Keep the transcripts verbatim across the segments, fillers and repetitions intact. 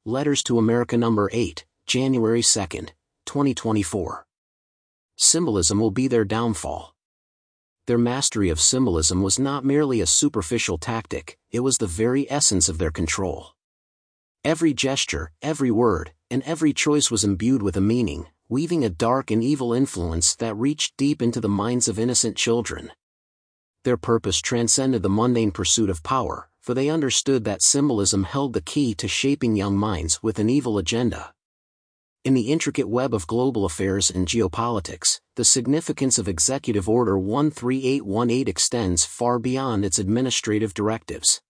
Letters to America number eight, January second, twenty twenty-four. Symbolism will be their downfall. Their mastery of symbolism was not merely a superficial tactic, it was the very essence of their control. Every gesture, every word, and every choice was imbued with a meaning, weaving a dark and evil influence that reached deep into the minds of innocent children. Their purpose transcended the mundane pursuit of power, for they understood that symbolism held the key to shaping young minds with an evil agenda. In the intricate web of global affairs and geopolitics, the significance of Executive Order one three eight one eight extends far beyond its administrative directives.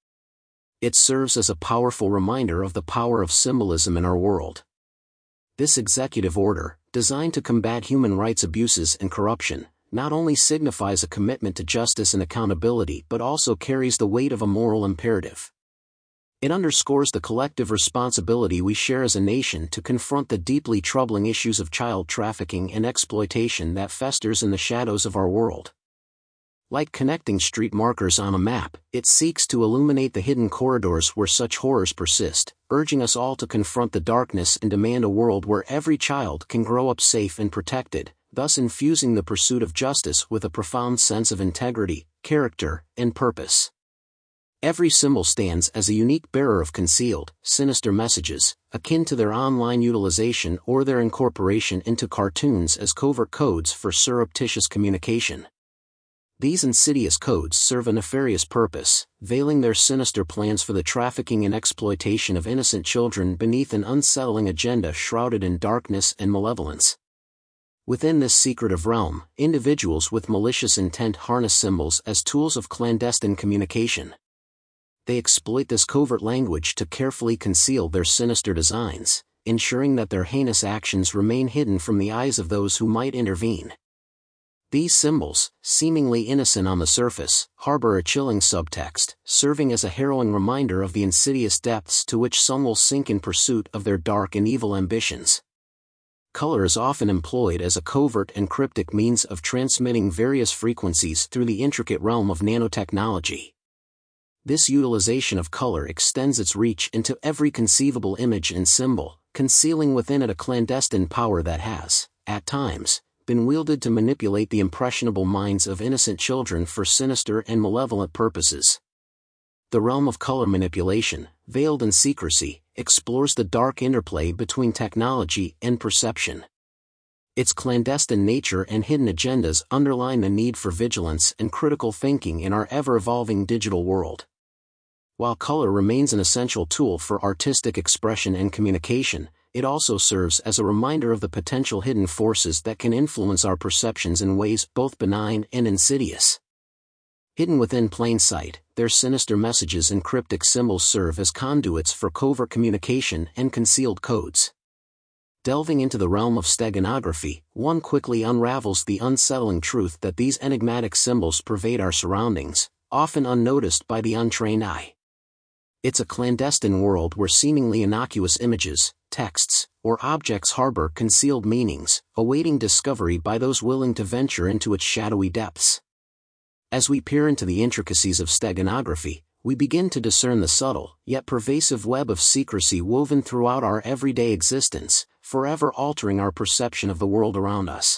It serves as a powerful reminder of the power of symbolism in our world. This executive order, designed to combat human rights abuses and corruption, not only signifies a commitment to justice and accountability but also carries the weight of a moral imperative. It underscores the collective responsibility we share as a nation to confront the deeply troubling issues of child trafficking and exploitation that festers in the shadows of our world. Like connecting street markers on a map, it seeks to illuminate the hidden corridors where such horrors persist, urging us all to confront the darkness and demand a world where every child can grow up safe and protected, thus infusing the pursuit of justice with a profound sense of integrity, character, and purpose. Every symbol stands as a unique bearer of concealed, sinister messages, akin to their online utilization or their incorporation into cartoons as covert codes for surreptitious communication. These insidious codes serve a nefarious purpose, veiling their sinister plans for the trafficking and exploitation of innocent children beneath an unsettling agenda shrouded in darkness and malevolence. Within this secretive realm, individuals with malicious intent harness symbols as tools of clandestine communication. They exploit this covert language to carefully conceal their sinister designs, ensuring that their heinous actions remain hidden from the eyes of those who might intervene. These symbols, seemingly innocent on the surface, harbor a chilling subtext, serving as a harrowing reminder of the insidious depths to which some will sink in pursuit of their dark and evil ambitions. Color is often employed as a covert and cryptic means of transmitting various frequencies through the intricate realm of nanotechnology. This utilization of color extends its reach into every conceivable image and symbol, concealing within it a clandestine power that has, at times, been wielded to manipulate the impressionable minds of innocent children for sinister and malevolent purposes. The realm of color manipulation, veiled in secrecy, explores the dark interplay between technology and perception. Its clandestine nature and hidden agendas underline the need for vigilance and critical thinking in our ever-evolving digital world. While color remains an essential tool for artistic expression and communication, it also serves as a reminder of the potential hidden forces that can influence our perceptions in ways both benign and insidious. Hidden within plain sight, their sinister messages and cryptic symbols serve as conduits for covert communication and concealed codes. Delving into the realm of steganography, one quickly unravels the unsettling truth that these enigmatic symbols pervade our surroundings, often unnoticed by the untrained eye. It's a clandestine world where seemingly innocuous images, texts, or objects harbor concealed meanings, awaiting discovery by those willing to venture into its shadowy depths. As we peer into the intricacies of steganography, we begin to discern the subtle, yet pervasive web of secrecy woven throughout our everyday existence, forever altering our perception of the world around us.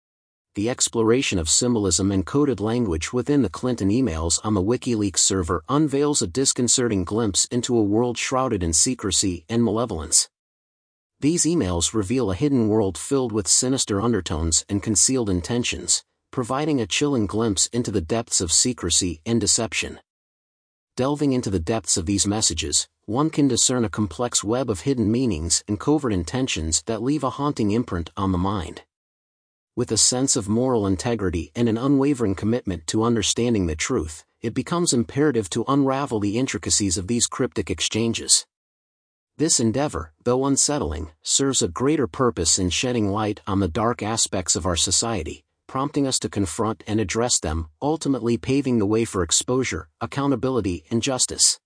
The exploration of symbolism and coded language within the Clinton emails on the WikiLeaks server unveils a disconcerting glimpse into a world shrouded in secrecy and malevolence. These emails reveal a hidden world filled with sinister undertones and concealed intentions, providing a chilling glimpse into the depths of secrecy and deception. Delving into the depths of these messages, one can discern a complex web of hidden meanings and covert intentions that leave a haunting imprint on the mind. With a sense of moral integrity and an unwavering commitment to understanding the truth, it becomes imperative to unravel the intricacies of these cryptic exchanges. This endeavor, though unsettling, serves a greater purpose in shedding light on the dark aspects of our society, prompting us to confront and address them, ultimately paving the way for exposure, accountability, and justice.